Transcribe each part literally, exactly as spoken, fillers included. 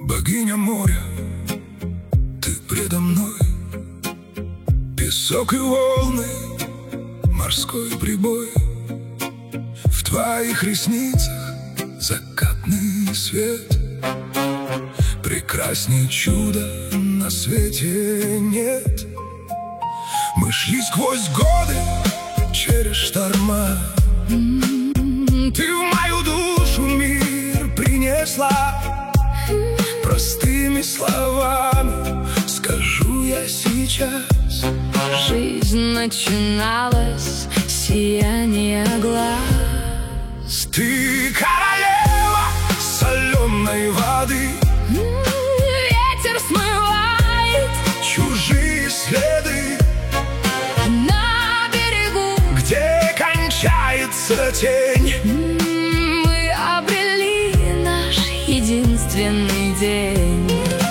Богиня моря, ты предо мной. Песок и волны, морской прибой. В твоих ресницах закатный свет. Прекрасней чуда на свете нет. Мы шли сквозь годы, через шторма. Ты в мою душу мир принесла. Простыми словами скажу я сейчас: жизнь начиналась с сияния глаз. Ты королева соленой воды. Ветер смывает чужие следы на берегу, где кончается тень. Мы обрели наш единственный день.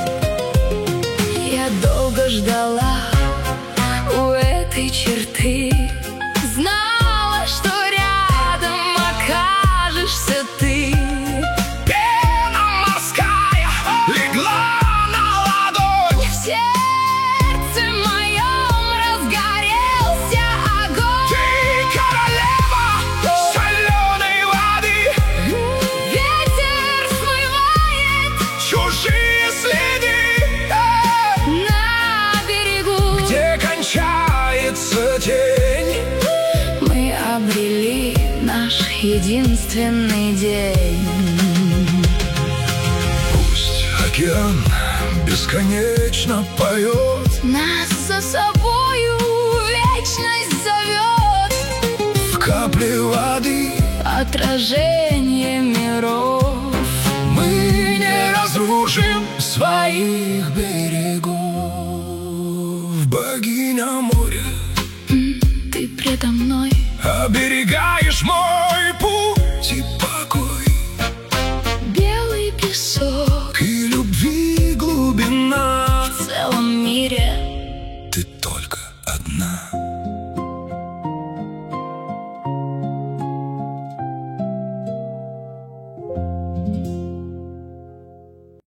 Я долго ждала у этой черты, знала, что рядом окажешься ты. Пена морская легла на ладонь. В сердце моем разгорелся огонь. Ты королева соленой воды. Ветер смывает чужие следы на берегу, где кончается тень. мы обрели наш единственный день. Пусть океан бесконечно поет, Нас за собою вечность зовет. в капле воды Отражение миров, мы не разрушим своих берегов. Богиня моря, ты предо мной. оберегаешь мой путь и покой. Белый песок И